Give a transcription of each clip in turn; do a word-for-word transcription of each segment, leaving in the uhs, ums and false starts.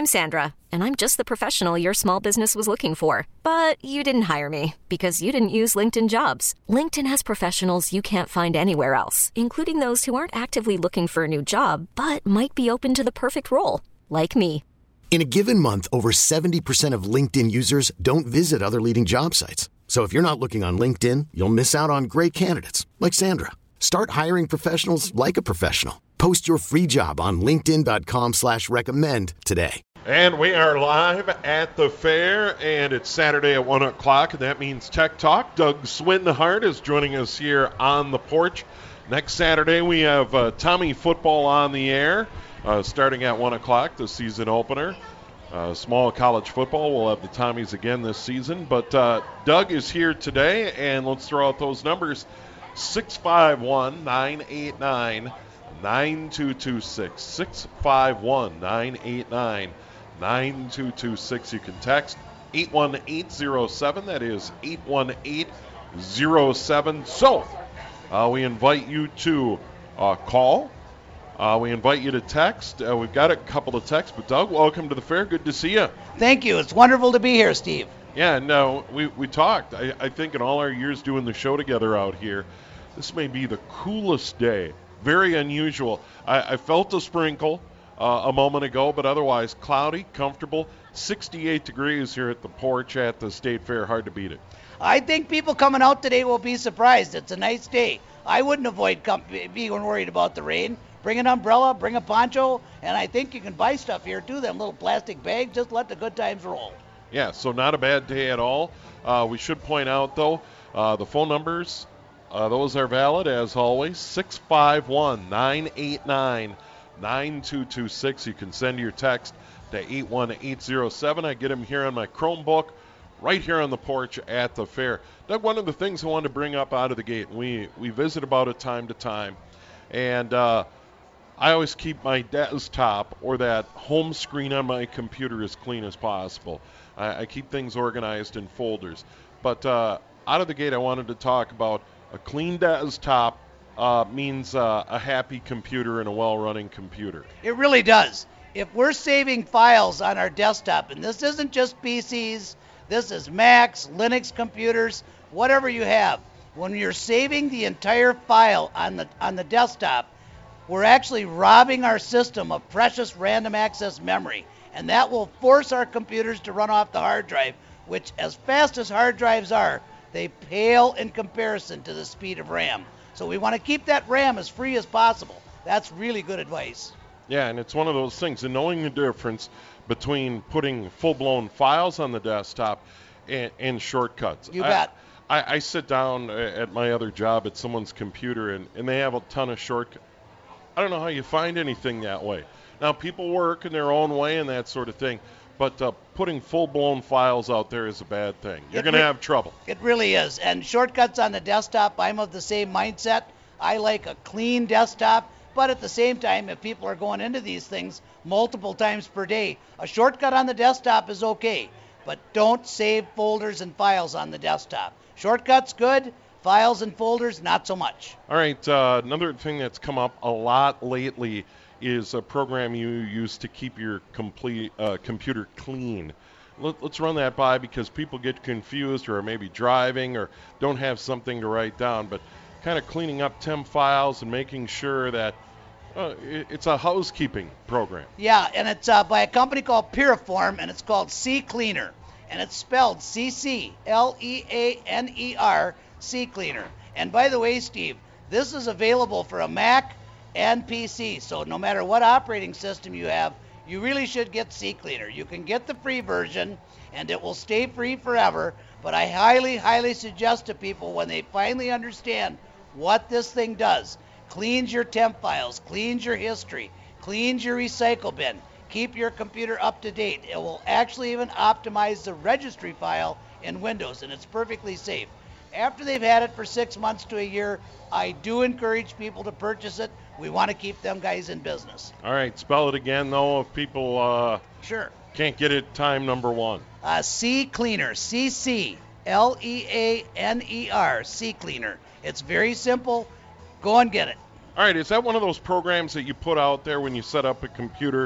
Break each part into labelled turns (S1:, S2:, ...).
S1: I'm Sandra, and I'm just the professional your small business was looking for. But you didn't hire me because you didn't use LinkedIn Jobs. LinkedIn has professionals you can't find anywhere else, including those who aren't actively looking for a new job, but might be open to the perfect role, like me.
S2: In a given month, over seventy percent of LinkedIn users don't visit other leading job sites. So if you're not looking on LinkedIn, you'll miss out on great candidates like Sandra. Start hiring professionals like a professional. Post your free job on linkedin.com slash recommend today.
S3: And we are live at the fair, and it's Saturday at one o'clock, and that means Tech Talk. Doug Swinhart is joining us here on the porch. Next Saturday, we have uh, Tommy football on the air, uh, starting at one o'clock, the season opener. Uh, small college football, we'll have the Tommies again this season. But uh, Doug is here today, and let's throw out those numbers. six five one, nine eight nine, nine two two six. six five one, nine eight nine, nine two two six. You can text eight one eight zero seven. That is eight one eight zero seven. So uh, we invite you to uh, call. Uh, we invite you to text. Uh, we've got a couple of texts. But, Doug, welcome to the fair. Good to see you.
S4: Thank you. It's wonderful to be here, Steve.
S3: Yeah, no, we, we talked. I, I think in all our years doing the show together out here, this may be the coolest day. Very unusual. I, I felt a sprinkle uh, a moment ago, but otherwise cloudy, comfortable. sixty-eight degrees here at the porch at the State Fair. Hard to beat it.
S4: I think people coming out today will be surprised. It's a nice day. I wouldn't avoid com- being worried about the rain. Bring an umbrella, bring a poncho, and I think you can buy stuff here too, them little plastic bags. Just let the good times roll.
S3: Yeah, so not a bad day at all. Uh, we should point out, though, uh, the phone numbers, uh, those are valid as always. six five one, nine eight nine, nine two two six. You can send your text to eight one eight zero seven. I get them here on my Chromebook, right here on the porch at the fair. Doug, one of the things I wanted to bring up out of the gate, we, we visit about it time to time, and uh, I always keep my desktop or that home screen on my computer as clean as possible. I, I keep things organized in folders. But uh, out of the gate, I wanted to talk about a clean desktop uh, means uh, a happy computer and a well-running computer.
S4: It really does. If we're saving files on our desktop, and this isn't just P Cs, this is Macs, Linux computers, whatever you have. When you're saving the entire file on the on the desktop, we're actually robbing our system of precious random access memory, and that will force our computers to run off the hard drive, which, as fast as hard drives are, they pale in comparison to the speed of RAM. So we want to keep that RAM as free as possible. That's really good advice.
S3: Yeah, and it's one of those things, and knowing the difference between putting full-blown files on the desktop and, and shortcuts.
S4: You bet.
S3: I, I, I sit down at my other job at someone's computer, and, and they have a ton of shortcuts. I don't know how you find anything that way. Now, people work in their own way and that sort of thing, but uh, putting full-blown files out there is a bad thing. You're going to
S4: re-
S3: have trouble.
S4: It really is. And shortcuts on the desktop, I'm of the same mindset. I like a clean desktop, but at the same time, if people are going into these things multiple times per day, a shortcut on the desktop is okay, but don't save folders and files on the desktop. Shortcuts, good. Files and folders, not so much.
S3: All right, uh, another thing that's come up a lot lately is a program you use to keep your complete uh, computer clean. Let, let's run that by because people get confused or are maybe driving or don't have something to write down, but kind of cleaning up temp files and making sure that uh, it, it's a housekeeping program.
S4: Yeah, and it's uh, by a company called Puriform, and it's called CCleaner, and it's spelled C C L E A N E R, CCleaner. And by the way, Steve, this is available for a Mac and P C, so no matter what operating system you have, you really should get CCleaner. You can get the free version, and it will stay free forever, but I highly, highly suggest to people when they finally understand what this thing does, cleans your temp files, cleans your history, cleans your recycle bin, keep your computer up to date. It will actually even optimize the registry file in Windows, and it's perfectly safe. After they've had it for six months to a year, I do encourage people to purchase it. We want to keep them guys in business.
S3: All right, spell it again, though, if people uh,
S4: sure
S3: can't get it time number one.
S4: Uh, CCleaner, C C L E A N E R, CCleaner. It's very simple. Go and get it.
S3: All right, is that one of those programs that you put out there when you set up a computer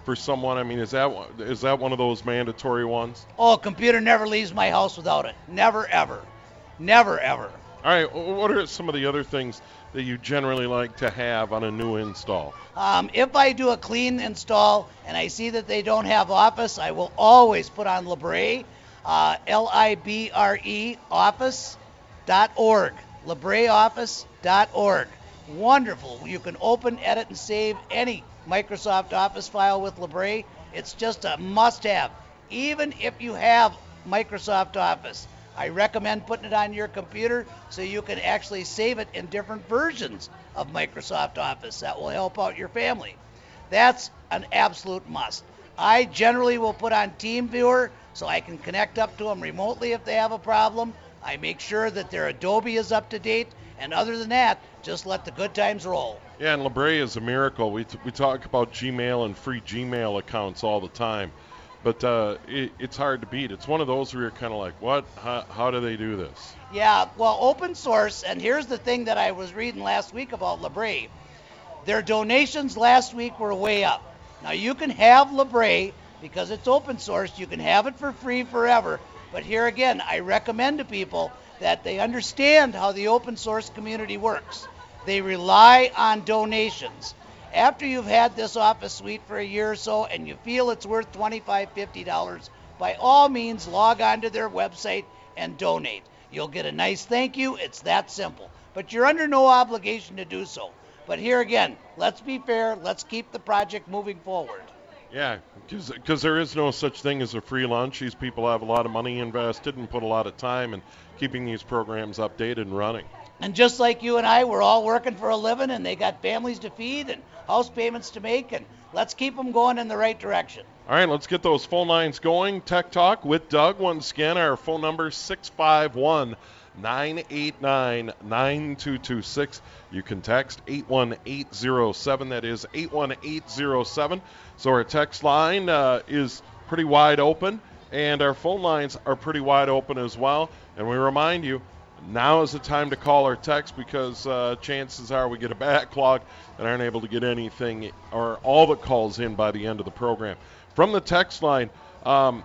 S3: for someone? I mean, is that is that one of those mandatory ones?
S4: Oh, computer never leaves my house without it. Never, ever. Never, ever.
S3: All right, what are some of the other things that you generally like to have on a new install?
S4: Um, if I do a clean install and I see that they don't have Office, I will always put on Libre, uh, L I B R E, office dot org, libre office dot org. Wonderful. You can open, edit, and save any Microsoft Office file with Libre. It's just a must-have. Even if you have Microsoft Office, I recommend putting it on your computer so you can actually save it in different versions of Microsoft Office. That will help out your family. That's an absolute must. I generally will put on TeamViewer so I can connect up to them remotely if they have a problem. I make sure that their Adobe is up to date, and other than that, just let the good times roll.
S3: Yeah, and Libre is a miracle. We, t- we talk about Gmail and free Gmail accounts all the time. But uh, it, it's hard to beat. It's one of those where you're kind of like, what? How, how do they do this?
S4: Yeah, well, open source, and here's the thing that I was reading last week about Libre. Their donations last week were way up. Now, you can have Libre, because it's open source, you can have it for free forever. But here again, I recommend to people that they understand how the open source community works. They rely on donations. After you've had this Office suite for a year or so and you feel it's worth twenty-five dollars, fifty dollars, by all means log on to their website and donate. You'll get a nice thank you. It's that simple. But you're under no obligation to do so. But here again, let's be fair. Let's keep the project moving forward.
S3: Yeah, because there is no such thing as a free lunch. These people have a lot of money invested and put a lot of time in keeping these programs updated and running.
S4: And just like you and I, we're all working for a living, and they got families to feed and house payments to make, and let's keep them going in the right direction.
S3: All right, let's get those phone lines going. Tech Talk with Doug. Once again, our phone number is six five one, nine eight nine, nine two two six. You can text eight one eight zero seven. That is eight one eight zero seven. So our text line uh, is pretty wide open, and our phone lines are pretty wide open as well. And we remind you, now is the time to call or text because uh, chances are we get a backlog and aren't able to get anything or all the calls in by the end of the program. From the text line, um,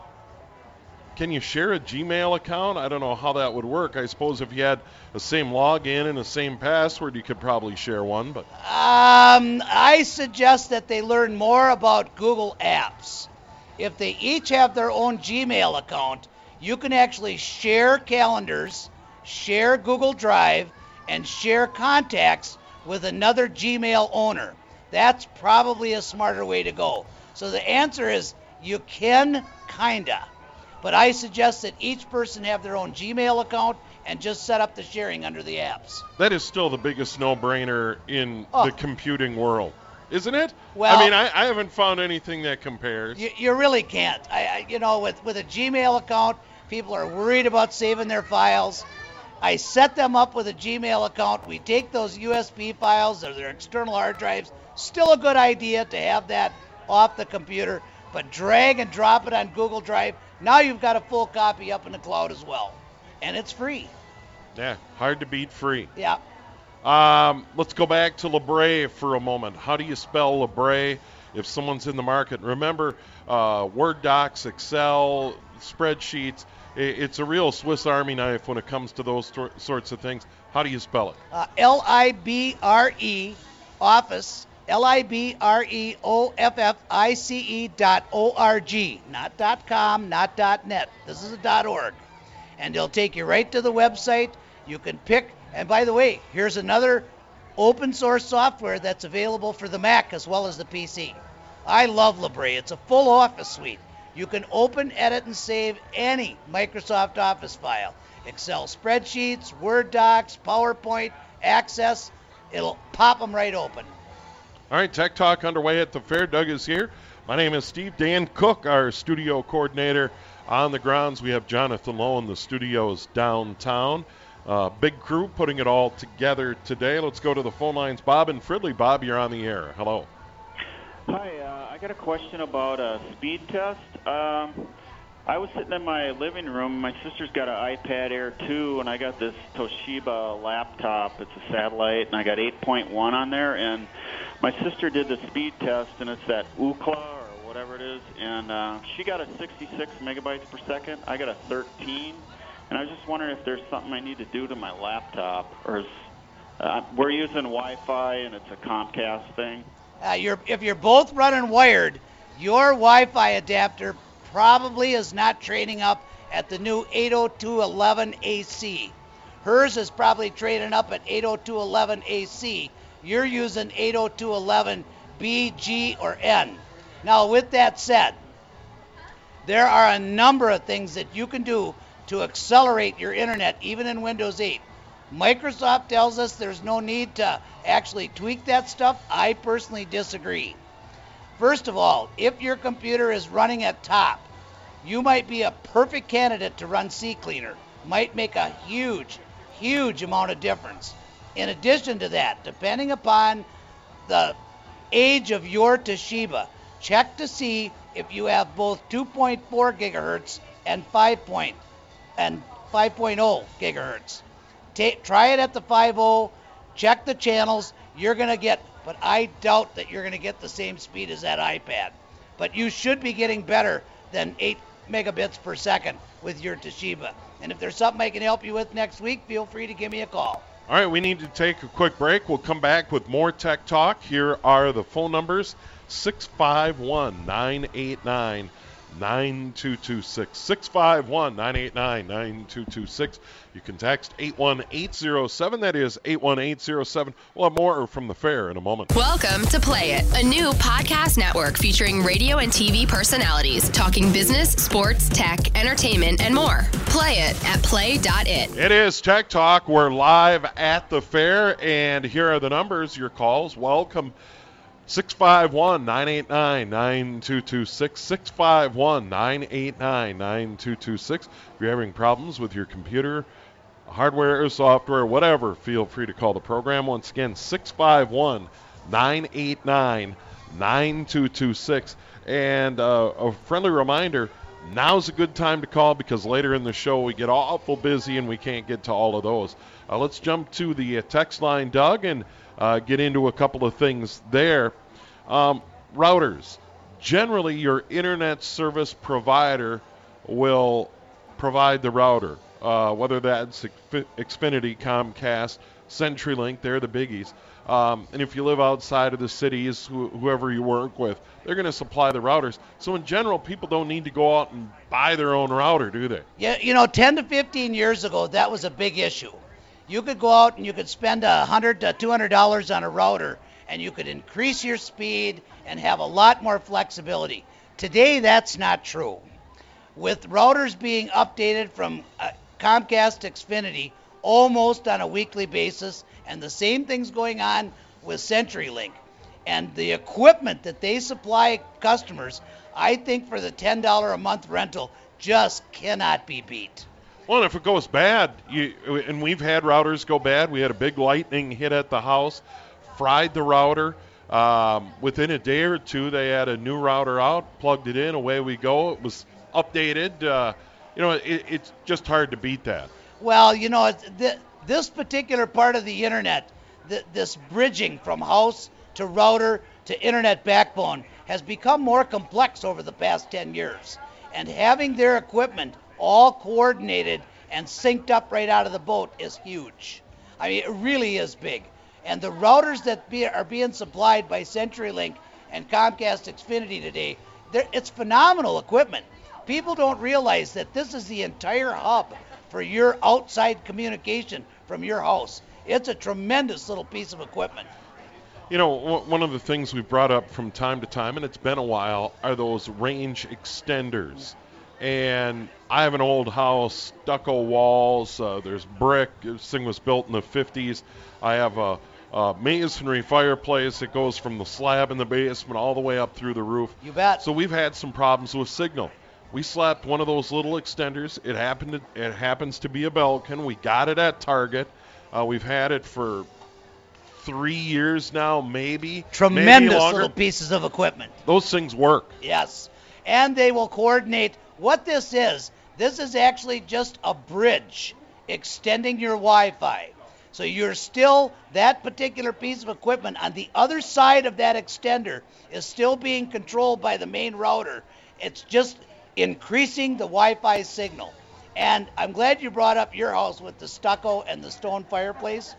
S3: can you share a Gmail account? I don't know how that would work. I suppose if you had the same login and the same password, you could probably share one. But
S4: um, I suggest that they learn more about Google Apps. If they each have their own Gmail account, you can actually share calendars, share Google Drive, and share contacts with another Gmail owner. That's probably a smarter way to go. So the answer is you can, kinda. But I suggest that each person have their own Gmail account and just set up the sharing under the apps.
S3: That is still the biggest no-brainer in
S4: oh.
S3: the computing world, isn't it?
S4: Well,
S3: I mean, I, I haven't found anything that compares.
S4: You, you really can't. I, I, you know, with, with a Gmail account, people are worried about saving their files. I set them up with a Gmail account. We take those U S B files or their external hard drives. Still a good idea to have that off the computer, but drag and drop it on Google Drive. Now you've got a full copy up in the cloud as well, and it's free.
S3: Yeah, hard to beat free.
S4: Yeah.
S3: Um, let's go back to Libre for a moment. How do you spell Libre if someone's in the market? Remember, uh, Word docs, Excel, spreadsheets, it's a real Swiss Army knife when it comes to those tor- sorts of things. How do you spell it?
S4: Uh, L I B R E, Office, L I B R E O F F I C E dot O R G, not dot com, not dot net. This is a dot org. And it'll take you right to the website. You can pick, and by the way, here's another open source software that's available for the Mac as well as the P C. I love Libre. It's a full Office suite. You can open, edit, and save any Microsoft Office file. Excel spreadsheets, Word docs, PowerPoint, Access. It'll pop them right open.
S3: All right, Tech Talk underway at the fair. Doug is here. My name is Steve. Dan Cook, our studio coordinator on the grounds. We have Jonathan Lowe in the studios downtown. Uh, big crew putting it all together today. Let's go to the phone lines. Bob and Fridley. Bob, you're on the air. Hello.
S5: Hi, uh, I got a question about a speed test. Um, I was sitting in my living room. My sister's got an iPad Air two, and I got this Toshiba laptop. It's a satellite, and I got eight point one on there. And my sister did the speed test, and it's that Ookla or whatever it is, and uh, she got a sixty-six megabytes per second. I got a thirteen, and I was just wondering if there's something I need to do to my laptop, or is, uh, we're using Wi-Fi, and it's a Comcast thing.
S4: Uh, you're, if you're both running wired, your Wi-Fi adapter probably is not training up at the new eight oh two eleven A C. Hers is probably training up at eight oh two eleven A C. You're using eight oh two eleven B, G, or N. Now, with that said, there are a number of things that you can do to accelerate your internet, even in Windows eight. Microsoft tells us there's no need to actually tweak that stuff. I personally disagree. First of all, if your computer is running at top, you might be a perfect candidate to run CCleaner. Might make a huge, huge amount of difference. In addition to that, depending upon the age of your Toshiba, check to see if you have both two point four gigahertz and five point and five point oh gigahertz. Ta- try it at the five point oh, check the channels. You're going to get, but I doubt that you're going to get the same speed as that iPad. But you should be getting better than eight megabits per second with your Toshiba. And if there's something I can help you with next week, feel free to give me a call.
S3: All right, we need to take a quick break. We'll come back with more Tech Talk. Here are the phone numbers: six five one, nine eight nine, nine two two six, six five one, nine eight nine, nine two two six. You can text eight one eight zero seven. That is eight one eight zero seven. We'll have more from the fair in a moment.
S6: Welcome to Play It, a new podcast network featuring radio and T V personalities talking business, sports, tech, entertainment, and more. Play it at play dot it.
S3: It is Tech Talk. We're live at the fair, and here are the numbers. Your calls. Welcome. six five one, nine eight nine, nine two two six, six five one, nine eight nine, nine two two six. If you're having problems with your computer, hardware, software, whatever, feel free to call the program. Once again, six five one, nine eight nine, nine two two six. And uh, a friendly reminder, now's a good time to call because later in the show we get awful busy and we can't get to all of those. Uh, let's jump to the uh, text line, Doug, and uh, get into a couple of things there. Um, routers. Generally, your internet service provider will provide the router, uh, whether that's Xfinity, Comcast, CenturyLink, they're the biggies. Um, and if you live outside of the cities, wh- whoever you work with, they're going to supply the routers. So in general, people don't need to go out and buy their own router, do they?
S4: Yeah, you know, ten to fifteen years ago, that was a big issue. You could go out and you could spend one hundred to two hundred dollars on a router, and you could increase your speed and have a lot more flexibility. Today, that's not true. With routers being updated from uh, Comcast to Xfinity almost on a weekly basis, and the same thing's going on with CenturyLink. And the equipment that they supply customers, I think for the ten dollars a month rental, just cannot be beat.
S3: Well, and if it goes bad, you, and we've had routers go bad. We had a big lightning hit at the house, fried the router. Um, within a day or two, they had a new router out, plugged it in, away we go. It was updated. Uh, you know, it, it's just hard to beat that.
S4: Well, you know, th- this particular part of the internet, th- this bridging from house to router to internet backbone has become more complex over the past ten years. And having their equipment all coordinated and synced up right out of the boat is huge. I mean, it really is big. And the routers that be, are being supplied by CenturyLink and Comcast Xfinity today, it's phenomenal equipment. People don't realize that this is the entire hub for your outside communication from your house. It's a tremendous little piece of equipment.
S3: You know, w- one of the things we've brought up from time to time, and it's been a while, are those range extenders. And I have an old house, stucco walls, uh, there's brick. This thing was built in the fifties. I have a, a masonry fireplace that goes from the slab in the basement all the way up through the roof.
S4: You bet.
S3: So we've had some problems with signal. We slapped one of those little extenders. It happened. To, it happens to be a Belkin. We got it at Target. Uh, we've had it for three years now, maybe.
S4: Tremendous
S3: maybe longer.
S4: little pieces of equipment.
S3: Those things work.
S4: Yes. and they will coordinate. What this is, this is actually just a bridge extending your Wi-Fi. So you're still, that particular piece of equipment on the other side of that extender is still being controlled by the main router. It's just increasing the Wi-Fi signal. And I'm glad you brought up your house with the stucco and the stone fireplace.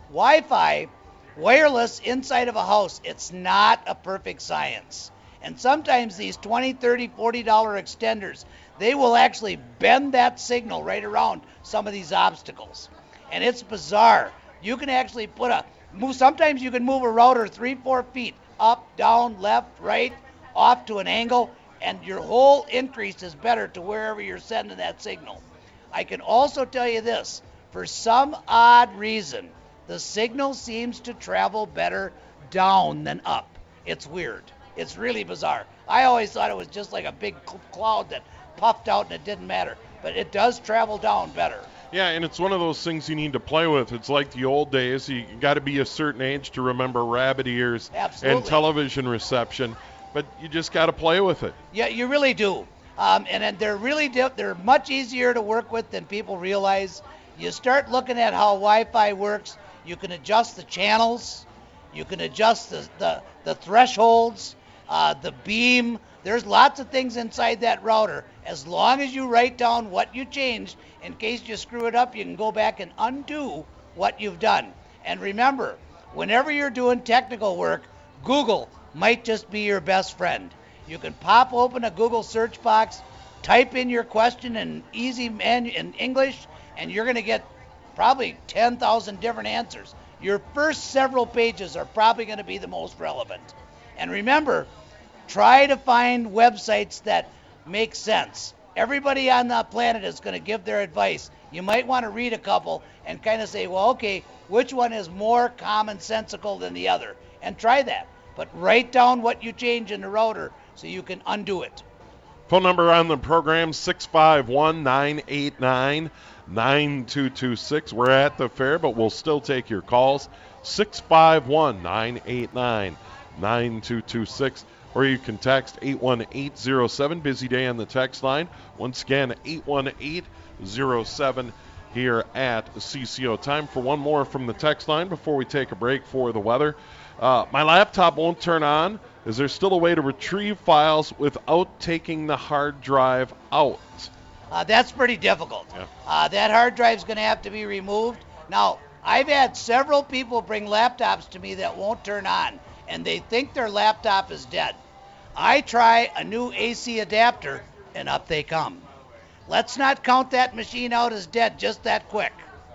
S4: Wi-Fi, wireless inside of a house, it's not a perfect science. And sometimes these twenty, thirty, forty dollar extenders, they will actually bend that signal right around some of these obstacles. And it's bizarre. You can actually put a, move. sometimes you can move a router three, four feet, up, down, left, right, off to an angle, and your whole increase is better to wherever you're sending that signal. I can also tell you this, for some odd reason, the signal seems to travel better down than up. It's weird. It's really bizarre. I always thought it was just like a big cl- cloud that puffed out and it didn't matter, but it does travel down better.
S3: Yeah, and it's one of those things you need to play with. It's like the old days. You got to be a certain age to remember rabbit ears
S4: Absolutely.
S3: and television reception, but you just got to play with it.
S4: Yeah, you really do. Um, and, and they're really di- they're much easier to work with than people realize. You start looking at how Wi-Fi works. You can adjust the channels. You can adjust the the, the thresholds, uh, the beam. There's lots of things inside that router. As long as you write down what you changed, in case you screw it up, you can go back and undo what you've done. And remember, whenever you're doing technical work, Google might just be your best friend. You can pop open a Google search box, type in your question in easy man in English, and you're going to get probably ten thousand different answers. Your first several pages are probably going to be the most relevant. And remember, try to find websites that make sense. Everybody on the planet is going to give their advice. You might want to read a couple and kind of say, well, okay, which one is more commonsensical than the other? And try that. But write down what you change in the router so you can undo it.
S3: Phone number on the program, six five one, nine eight nine, nine two two six. We're at the fair, but we'll still take your calls, six five one, nine eight nine, nine two two six. Or you can text eight one eight zero seven. Busy day on the text line. Once again, eight one eight zero seven here at C C O. Time for one more from the text line before we take a break for the weather. Uh, my laptop won't turn on. Is there still a way to retrieve files without taking the hard drive out?
S4: Uh, that's pretty difficult.
S3: Yeah.
S4: Uh, that hard drive's going to have to be removed. Now, I've had several people bring laptops to me that won't turn on, and they think their laptop is dead. I try a new A C adapter, and up they come. Let's not count that machine out as dead just that quick.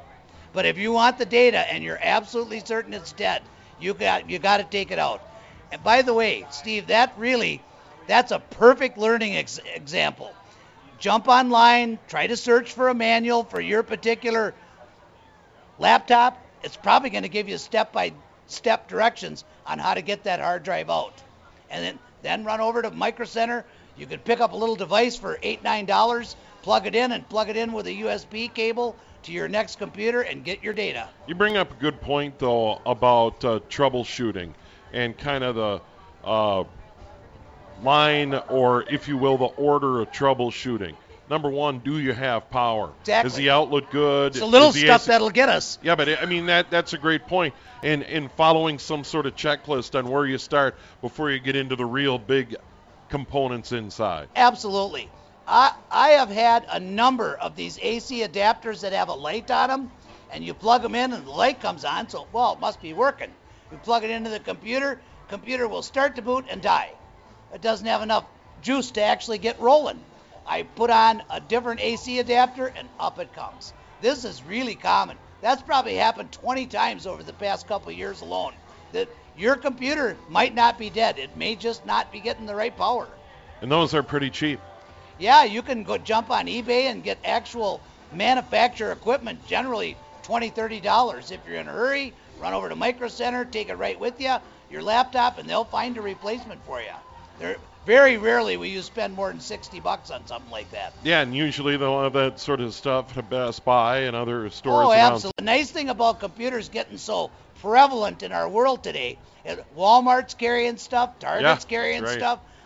S4: But if you want the data and you're absolutely certain it's dead, you got you got to take it out. And by the way, Steve, that really, that's a perfect learning ex- example. Jump online, try to search for a manual for your particular laptop. It's probably going to give you step-by-step directions on how to get that hard drive out. And then, then run over to Micro Center. You can pick up a little device for eight dollars, nine dollars, plug it in, and plug it in with a U S B cable to your next computer and get your data.
S3: You bring up a good point, though, about uh, troubleshooting and kind of the uh, line, or if you will, the order of troubleshooting. Number one, do you have power?
S4: Exactly.
S3: Is the outlet good?
S4: It's the little
S3: Is the
S4: stuff
S3: A C
S4: that'll get us.
S3: Yeah, but I mean, that that's a great point. And, and following some sort of checklist on where you start before you get into the real big components inside.
S4: Absolutely. I, I have had a number of these A C adapters that have a light on them, and you plug them in and the light comes on, so, well, it must be working. You plug it into the computer, computer will start to boot and die. It doesn't have enough juice to actually get rolling. I put on a different A C adapter and up it comes. This is really common. That's probably happened twenty times over the past couple of years alone. That your computer might not be dead. It may just not be getting the right power.
S3: And those are pretty cheap.
S4: Yeah, you can go jump on eBay and get actual manufacturer equipment, generally twenty dollars, thirty dollars. If you're in a hurry, run over to Micro Center, take it right with you, your laptop, and they'll find a replacement for you. They're, very rarely will you spend more than sixty bucks on something like that.
S3: Yeah, and usually they'll have that sort of stuff at Best Buy and other stores.
S4: Oh,
S3: around.
S4: absolutely. The nice thing about computers getting so prevalent in our world today, Walmart's carrying stuff, Target's
S3: Yeah,
S4: carrying
S3: right.
S4: stuff.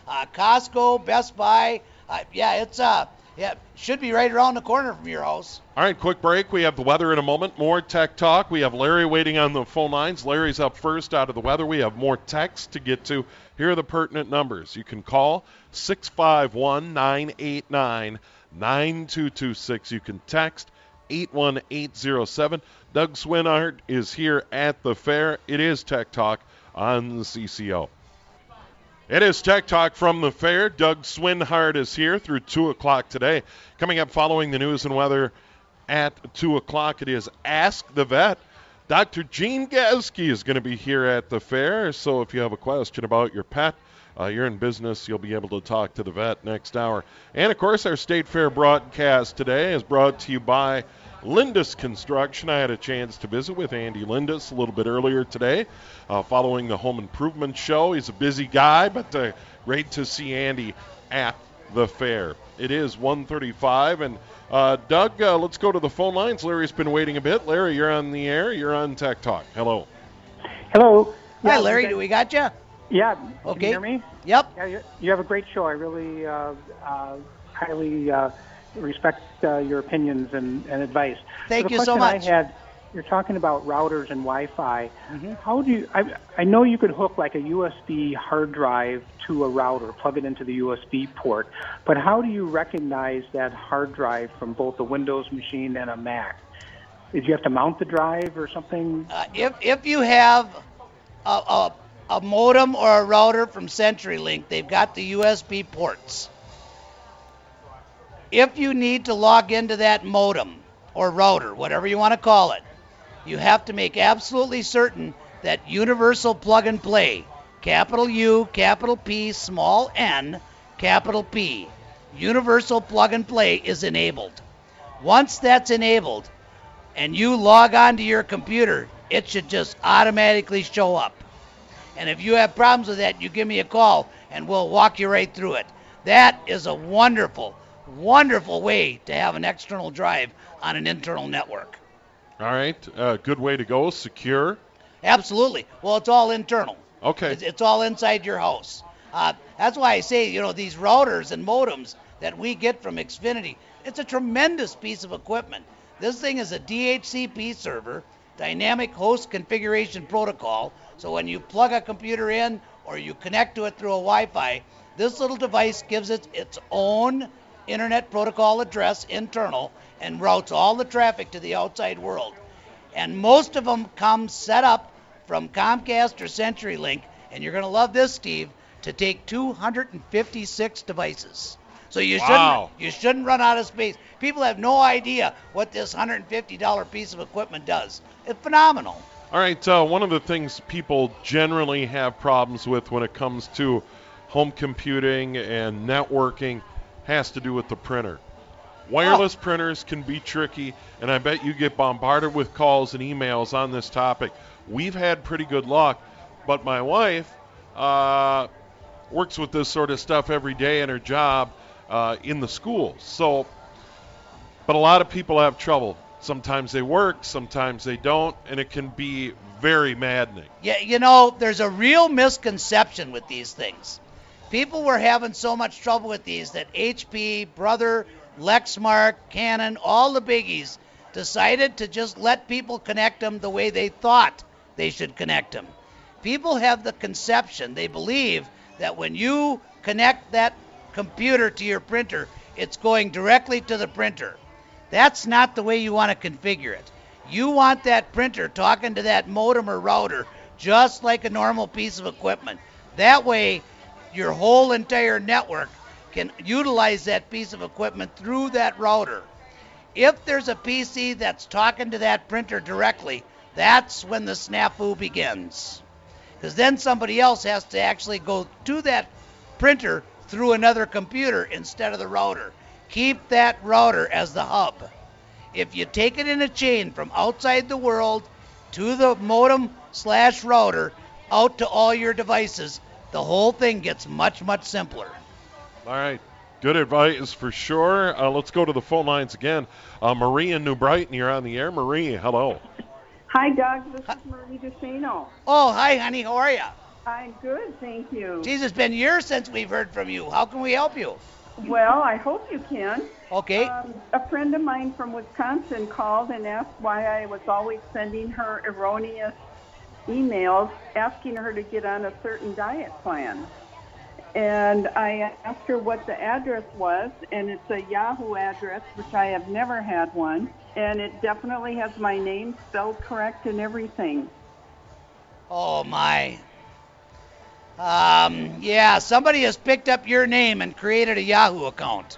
S4: uh, Costco, Best Buy. Uh, yeah, it's uh, yeah, should be right around the corner from your house.
S3: All right, quick break. We have the weather in a moment. More tech talk. We have Larry waiting on the phone lines. Larry's up first out of the weather. We have more texts to get to. Here are the pertinent numbers. You can call six five one, nine eight nine, nine two two six. You can text eight one eight zero seven. Doug Swinhart is here at the fair. It is Tech Talk on the C C O. It is Tech Talk from the fair. Doug Swinhart is here through two o'clock today. Coming up following the news and weather at two o'clock, it is Ask the Vet. Doctor Gene Gaske is going to be here at the fair, so if you have a question about your pet, uh, you're in business, you'll be able to talk to the vet next hour. And, of course, our State Fair broadcast today is brought to you by Lindus Construction. I had a chance to visit with Andy Lindus a little bit earlier today uh, following the home improvement show. He's a busy guy, but uh, great to see Andy at the fair. It is one thirty-five, and uh, Doug, uh, let's go to the phone lines. Larry's been waiting a bit. Larry, you're on the air. You're on Tech Talk. Hello.
S7: Hello.
S4: Hi,
S7: Yeah,
S4: Larry.
S7: okay.
S4: Do we got you?
S7: Yeah.
S4: Okay.
S7: Can you hear me?
S4: Yep.
S7: Yeah, you, you have a great show. I really uh, uh, highly uh, respect uh, your opinions and, and advice.
S4: Thank
S7: so
S4: you so
S7: question
S4: much.
S7: I had, you're talking about routers and Wi-Fi.
S4: Mm-hmm.
S7: How do you? I, I know you could hook like a U S B hard drive to a router, plug it into the U S B port, but how do you recognize that hard drive from both a Windows machine and a Mac? Did you have to mount the drive or something?
S4: Uh, if if you have a, a a modem or a router from CenturyLink, they've got the U S B ports. If you need to log into that modem or router, whatever you want to call it, you have to make absolutely certain that universal plug and play, capital U, capital P, small n, capital P, universal plug and play is enabled. Once that's enabled and you log on to your computer, it should just automatically show up. And if you have problems with that, you give me a call and we'll walk you right through it. That is a wonderful, wonderful way to have an external drive on an internal network.
S3: All right. Uh, good way to go. Secure.
S4: Absolutely. Well, it's all internal.
S3: Okay.
S4: It's, it's all inside your house. Uh, that's why I say, you know, these routers and modems that we get from Xfinity, it's a tremendous piece of equipment. This thing is a D H C P server, Dynamic Host Configuration Protocol. So when you plug a computer in or you connect to it through a Wi-Fi, this little device gives it its own Internet Protocol address internal and routes all the traffic to the outside world. And most of them come set up from Comcast or CenturyLink, and you're going to love this, Steve, to take two hundred fifty-six devices. So you
S3: Wow.
S4: shouldn't you shouldn't run out of space. People have no idea what this one hundred fifty dollars piece of equipment does. It's phenomenal.
S3: All right, uh, one of the things people generally have problems with when it comes to home computing and networking has to do with the printer. Wireless
S4: Oh.
S3: printers can be tricky, and I bet you get bombarded with calls and emails on this topic. We've had pretty good luck, but my wife uh, works with this sort of stuff every day in her job uh, in the schools. So, but a lot of people have trouble. Sometimes they work, sometimes they don't, and it can be very maddening.
S4: Yeah, you know, there's a real misconception with these things. People were having so much trouble with these that H P, Brother, Lexmark, Canon, all the biggies decided to just let people connect them the way they thought they should connect them. People have the conception, they believe that when you connect that computer to your printer, it's going directly to the printer. That's not the way you want to configure it. You want that printer talking to that modem or router just like a normal piece of equipment. That way, your whole entire network can utilize that piece of equipment through that router. If there's a P C that's talking to that printer directly, that's when the snafu begins. Because then somebody else has to actually go to that printer through another computer instead of the router. Keep that router as the hub. If you take it in a chain from outside the world to the modem slash router out to all your devices, the whole thing gets much, much simpler.
S3: All right. Good advice for sure. Uh, let's go to the phone lines again. Uh, Marie in New Brighton, you're on the air. Marie, hello.
S8: Hi, Doug. This is Marie DeSano.
S4: Oh, hi, honey. How are you?
S8: I'm good, thank you.
S4: Geez, it's been years since we've heard from you. How can we help you?
S8: Well, I hope you can.
S4: Okay.
S8: Um, a friend of mine from Wisconsin called and asked why I was always sending her erroneous emails asking her to get on a certain diet plan. And I asked her what the address was, and it's a Yahoo address, which I have never had one. And it definitely has my name spelled correct and everything.
S4: Oh, my. Um, yeah, somebody has picked up your name and created a Yahoo account.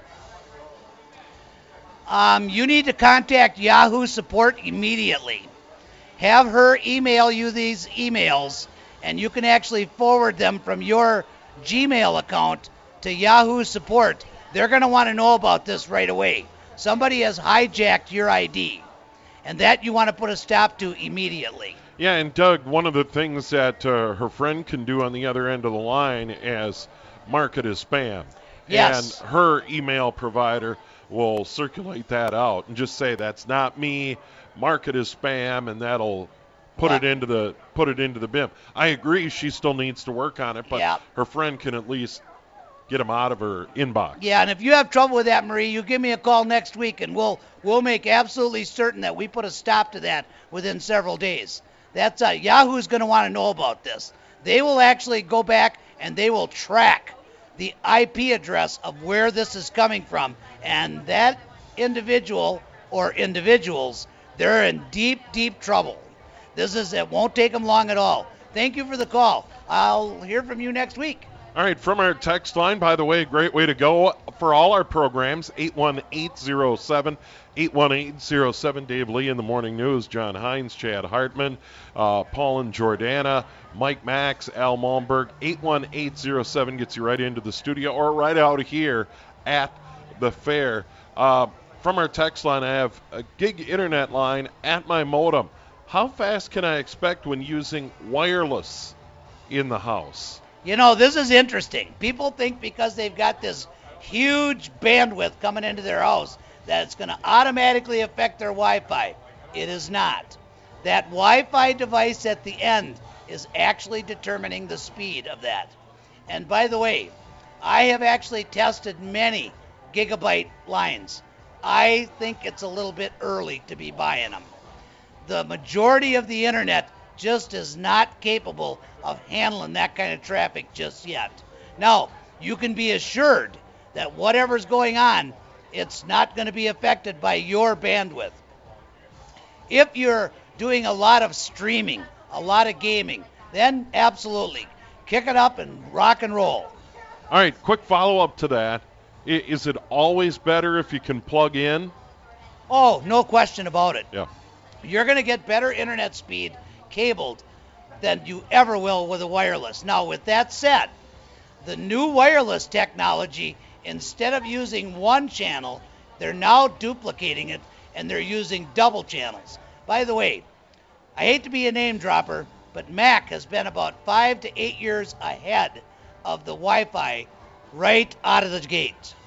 S4: Um, you need to contact Yahoo support immediately. Have her email you these emails, and you can actually forward them from your Gmail account to Yahoo support. They're going to want to know about this right away. Somebody has hijacked your I D, and that you want to put a stop to immediately.
S3: Yeah, and Doug, one of the things that uh, her friend can do on the other end of the line is mark it as spam.
S4: Yes.
S3: And her email provider will circulate that out and just say that's not me, mark it as spam, and that'll put
S4: Well,
S3: it into the put it into the bin. I agree she still needs to work on it, but
S4: Yeah.
S3: her friend can at least get them out of her inbox.
S4: Yeah, and if you have trouble with that, Marie, you give me a call next week, and we'll we'll make absolutely certain that we put a stop to that within several days. That's uh, Yahoo's going to want to know about this. They will actually go back and they will track the I P address of where this is coming from, and that individual or individuals, they're in deep, deep trouble. This is it won't take them long at all. Thank you for the call. I'll hear from you next week.
S3: All right, from our text line, by the way, a great way to go for all our programs, eight one eight oh seven, eight one eight oh seven. Dave Lee in the Morning News, John Hines, Chad Hartman, uh, Paul and Jordana, Mike Max, Al Malmberg. eight one eight oh seven gets you right into the studio or right out here at the fair. Uh, from our text line, I have a gig internet line at my modem. How fast can I expect when using wireless in the house?
S4: You know, this is interesting. People think because they've got this huge bandwidth coming into their house that it's going to automatically affect their Wi-Fi. It is not. That Wi-Fi device at the end is actually determining the speed of that. And by the way, I have actually tested many gigabyte lines. I think it's a little bit early to be buying them. The majority of the internet just is not capable of handling that kind of traffic just yet. Now, you can be assured that whatever's going on, it's not going to be affected by your bandwidth. If you're doing a lot of streaming, a lot of gaming, then absolutely, kick it up and rock and roll.
S3: All right, quick follow-up to that. I- Is it always better if you can plug in?
S4: Oh, no question about it.
S3: Yeah.
S4: You're going to get better internet speed cabled than you ever will with a wireless. Now, with that said, the new wireless technology, instead of using one channel, they're now duplicating it and they're using double channels. By the way, I hate to be a name dropper, but Mac has been about five to eight years ahead of the Wi-Fi right out of the gate.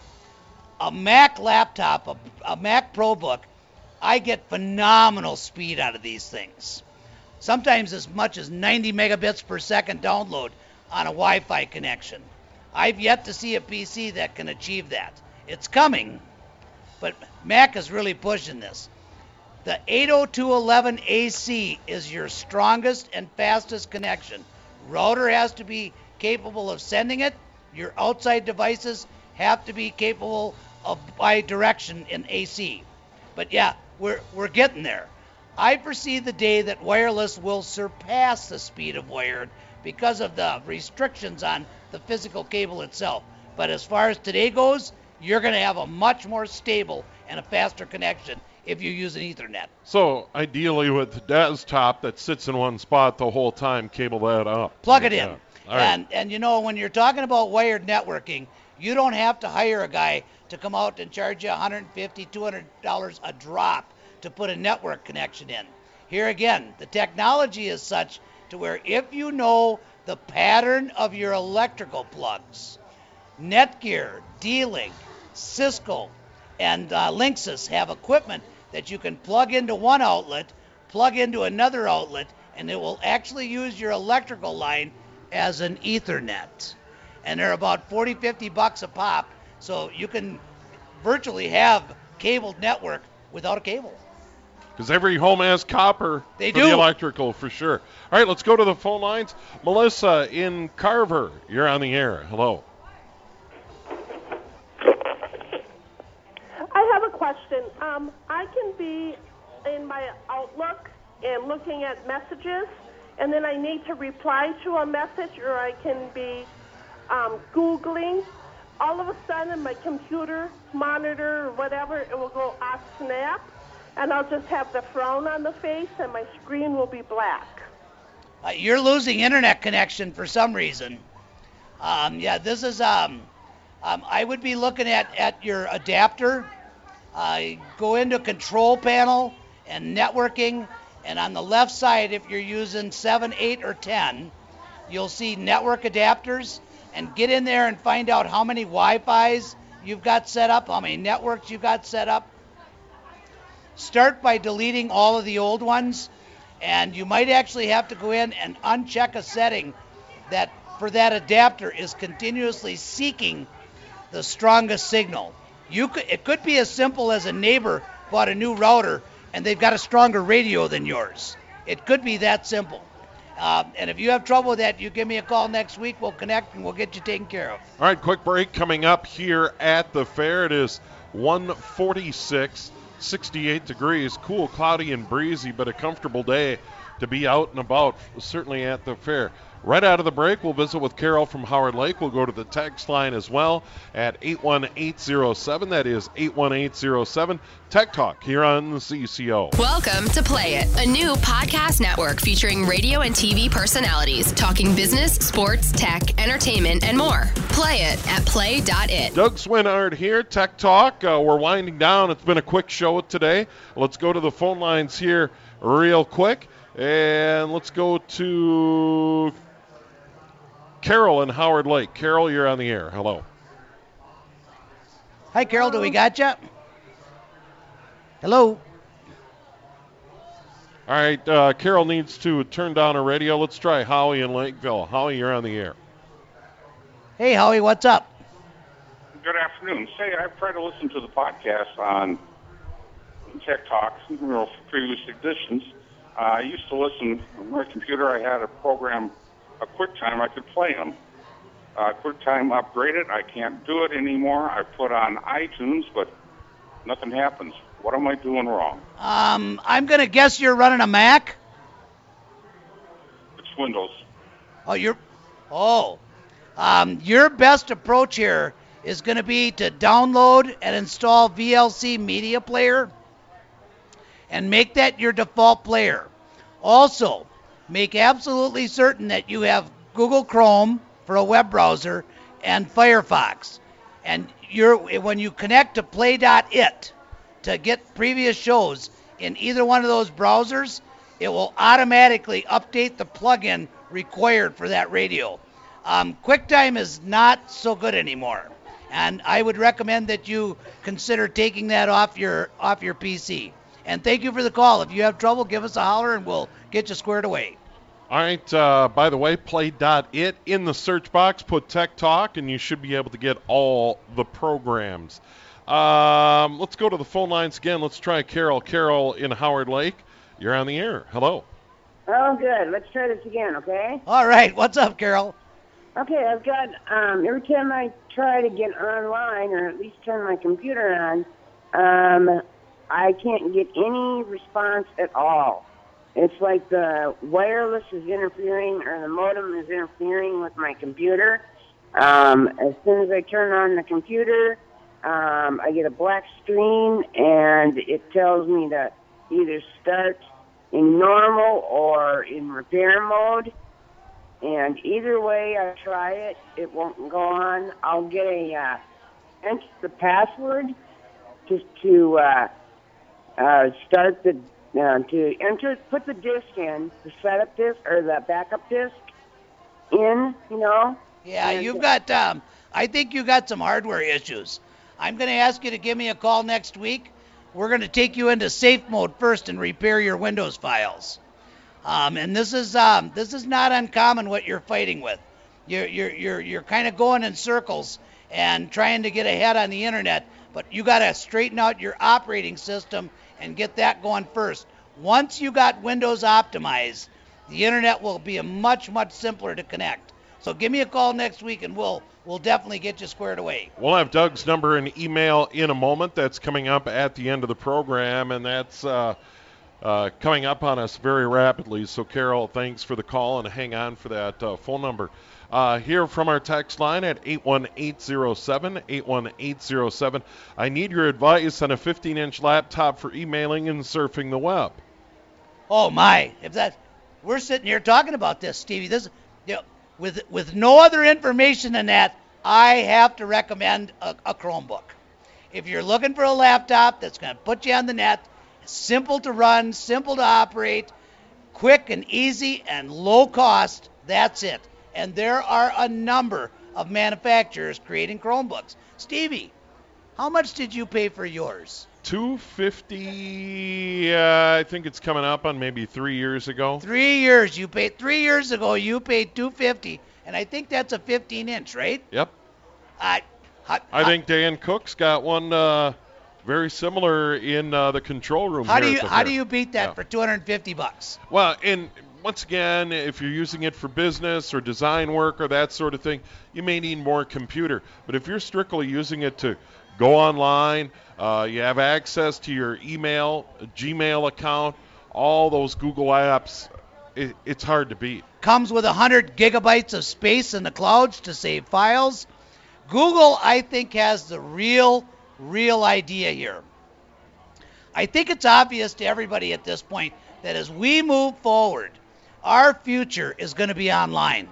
S4: A Mac laptop, a, a Mac ProBook, I get phenomenal speed out of these things. Sometimes as much as ninety megabits per second download on a Wi-Fi connection. I've yet to see a P C that can achieve that. It's coming, but Mac is really pushing this. The eight oh two dot eleven A C is your strongest and fastest connection. Router has to be capable of sending it. Your outside devices have to be capable of bi-direction in A C. But yeah, we're we're getting there. I foresee the day that wireless will surpass the speed of wired because of the restrictions on the physical cable itself. But as far as today goes, you're going to have a much more stable and a faster connection if you use an Ethernet.
S3: So ideally with the desktop that sits in one spot the whole time, cable that up.
S4: Plug it in.
S3: Yeah. All right.
S4: And and you know, when you're talking about wired networking, you don't have to hire a guy to come out and charge you one hundred fifty dollars, two hundred dollars a drop to put a network connection in. Here again, the technology is such to where if you know the pattern of your electrical plugs, Netgear, D-Link, Cisco, and uh, Linksys have equipment that you can plug into one outlet, plug into another outlet, and it will actually use your electrical line as an Ethernet. And they're about forty, fifty bucks a pop, so you can virtually have cabled network without a cable.
S3: Because every home has copper
S4: They
S3: for
S4: do.
S3: the electrical, for sure. All right, let's go to the phone lines. Melissa in Carver, you're on the air. Hello.
S9: I have a question. Um, I can be in my Outlook and looking at messages, and then I need to reply to a message, or I can be um, Googling. All of a sudden, my computer monitor or whatever, it will go off snap, and I'll just have the frown on the face, and my screen will be black.
S4: Uh, you're losing internet connection for some reason. Um, yeah, this is, um, um, I would be looking at, at your adapter. Uh, go into control panel and networking, and on the left side, if you're using seven, eight, or ten, you'll see network adapters, and get in there and find out how many Wi-Fis you've got set up, how many networks you've got set up. Start by deleting all of the old ones, and you might actually have to go in and uncheck a setting that for that adapter is continuously seeking the strongest signal. You could, it could be as simple as a neighbor bought a new router and they've got a stronger radio than yours. It could be that simple. Uh, and if you have trouble with that, you give me a call next week. We'll connect and we'll get you taken care of.
S3: All right, quick break coming up here at the fair. It is one forty-six, sixty-eight degrees, cool, cloudy, and breezy, but a comfortable day to be out and about, certainly at the fair. Right out of the break, we'll visit with Carol from Howard Lake. We'll go to the text line as well at eight one eight zero seven. That is eight one eight zero seven. Tech Talk here on the C C O.
S6: Welcome to Play It, a new podcast network featuring radio and T V personalities talking business, sports, tech, entertainment, and more. Play it at play dot it.
S3: Doug Swinhart here, Tech Talk. Uh, we're winding down. It's been a quick show today. Let's go to the phone lines here real quick. And let's go to Carol in Howard Lake. Carol, you're on the air. Hello.
S4: Hi, Carol. Do we got you? Hello.
S3: All right. Uh, Carol needs to turn down her radio. Let's try Howie in Lakeville. Howie, you're on the air.
S4: Hey, Howie. What's up?
S10: Good afternoon. Say, I've tried to listen to the podcast on Tech Talk, you know, previous editions. Uh, I used to listen on my computer. I had a program, a QuickTime. I could play them. Uh, QuickTime upgraded. I can't do it anymore. I put on iTunes, but nothing happens. What am I doing wrong?
S4: Um, I'm going to guess you're running a Mac.
S10: It's Windows.
S4: Oh, you're. Oh. Um, your best approach here is going to be to download and install V L C Media Player and make that your default player. Also, make absolutely certain that you have Google Chrome for a web browser and Firefox. And you're, when you connect to play dot it to get previous shows in either one of those browsers, it will automatically update the plugin required for that radio. Um, QuickTime is not so good anymore, and I would recommend that you consider taking that off your off your P C. And thank you for the call. If you have trouble, give us a holler, and we'll get you squared away.
S3: All right. Uh, by the way, play dot it in the search box. Put Tech Talk, and you should be able to get all the programs. Um, let's go to the phone lines again. Let's try Carol. Carol in Howard Lake. You're on the air. Hello.
S11: Oh, good. Let's try this again, okay?
S4: All right. What's up, Carol?
S11: Okay, I've got, um, every time I try to get online, or at least turn my computer on, um, I can't get any response at all. It's like the wireless is interfering, or the modem is interfering with my computer. Um, as soon as I turn on the computer, um, I get a black screen, and it tells me to either start in normal or in repair mode. And either way I try it, it won't go on. I'll get a, uh, enter the password just to, uh, uh, start the, uh, to enter, put the disk in, the setup disk, or the backup disk in, you know.
S4: Yeah,
S11: and
S4: you've got, um, I think you got some hardware issues. I'm going to ask you to give me a call next week. We're going to take you into safe mode first and repair your Windows files. Um, and this is um, this is not uncommon what you're fighting with. You're you're you're you're kind of going in circles and trying to get ahead on the internet, but you got to straighten out your operating system and get that going first. Once you got Windows optimized, the internet will be a much much simpler to connect. So give me a call next week and we'll we'll definitely get you squared away.
S3: We'll have Doug's number and email in a moment. That's coming up at the end of the program, and that's uh, uh, coming up on us very rapidly. So, Carol, thanks for the call, and hang on for that uh, phone number. Uh, here from our text line at eight one eight zero seven, eight one eight zero seven. I need your advice on a fifteen-inch laptop for emailing and surfing the web.
S4: Oh, my. If that, we're sitting here talking about this, Stevie. This, you know, with with no other information than that, I have to recommend a, a Chromebook. If you're looking for a laptop that's going to put you on the net, simple to run, simple to operate, quick and easy and low cost, that's it. And there are a number of manufacturers creating Chromebooks. Stevie, how much did you pay for yours?
S3: two hundred fifty dollars, uh, I think it's coming up on maybe three years ago.
S4: Three years. You paid three years ago. You paid two hundred fifty dollars, and I think that's a fifteen inch, right?
S3: Yep.
S4: I, I,
S3: I think Dan Cook's got one uh, very similar in uh, the control room.
S4: How
S3: here
S4: do you
S3: at the
S4: how
S3: fair.
S4: do you beat that
S3: Yeah.
S4: for two hundred fifty bucks?
S3: Well, and once again, if you're using it for business or design work or that sort of thing, you may need more computer. But if you're strictly using it to go online, uh, you have access to your email, Gmail account, all those Google apps, it, it's hard to beat.
S4: Comes with one hundred gigabytes of space in the clouds to save files. Google, I think, has the real, real idea here. I think it's obvious to everybody at this point that as we move forward, our future is going to be online.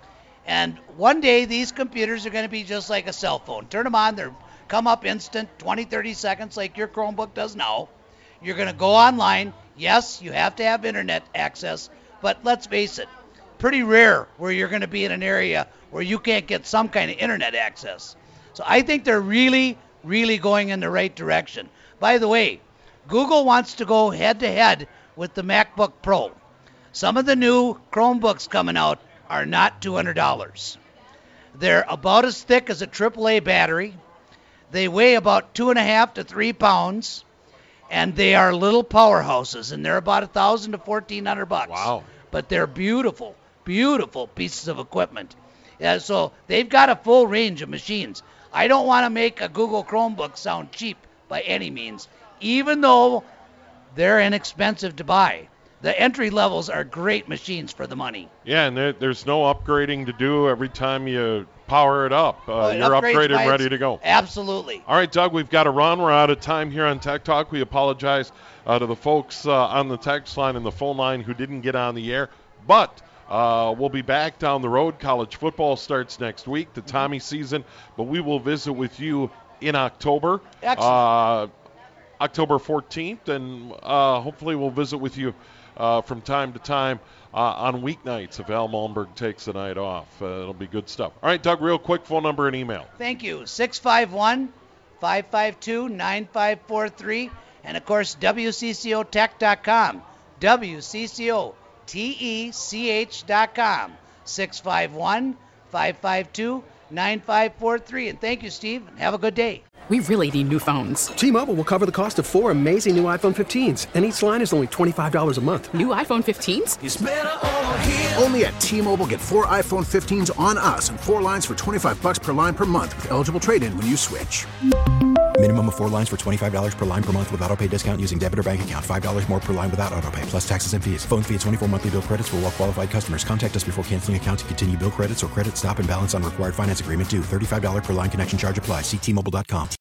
S4: And one day these computers are going to be just like a cell phone. Turn them on, they're come up instant, twenty, thirty seconds like your Chromebook does now. You're going to go online. Yes, you have to have internet access, but let's face it, pretty rare where you're going to be in an area where you can't get some kind of internet access. So I think they're really, really going in the right direction. By the way, Google wants to go head-to-head with the MacBook Pro. Some of the new Chromebooks coming out are not two hundred dollars. They're about as thick as a triple A battery. They weigh about two and a half to three pounds, and they are little powerhouses, and they're about a thousand to fourteen hundred bucks.
S3: Wow!
S4: But they're beautiful, beautiful pieces of equipment. Yeah, so they've got a full range of machines. I don't want to make a Google Chromebook sound cheap by any means, even though they're inexpensive to buy. The entry levels are great machines for the money.
S3: Yeah, and there, there's no upgrading to do every time you power it up. Uh,
S4: Well, it
S3: you're
S4: upgrades
S3: upgraded
S4: by
S3: and ready
S4: its-
S3: to go.
S4: Absolutely.
S3: All right, Doug, we've got to run. We're out of time here on Tech Talk. We apologize uh, to the folks uh, on the text line and the phone line who didn't get on the air. But uh, we'll be back down the road. College football starts next week, the Tommy season. But we will visit with you in October.
S4: Excellent.
S3: Uh, October fourteenth, and uh, hopefully we'll visit with you uh, from time to time uh, on weeknights if Al Malmberg takes the night off. Uh, it'll be good stuff. All right, Doug, real quick, phone number and email.
S4: Thank you. six five one, five five two, nine five four three. And, of course, W C C O tech dot com. W C C O T E C H dot com. six five one, five five two, nine five four three. And thank you, Steve. And have a good day.
S12: We really need new phones.
S13: T-Mobile will cover the cost of four amazing new iPhone fifteens, and each line is only twenty-five dollars a month.
S12: New iPhone fifteens?
S14: It's better over here. Only at T-Mobile, get four iPhone fifteens on us and four lines for twenty-five bucks per line per month with eligible trade-in when you switch.
S15: Minimum of four lines for twenty-five dollars per line per month with autopay discount using debit or bank account. five dollars more per line without autopay, plus taxes and fees. Phone fee at twenty-four monthly bill credits for well-qualified customers. Contact us before canceling account to continue bill credits or credit stop and balance on required finance agreement due. thirty-five dollars per line connection charge applies. See T Mobile dot com.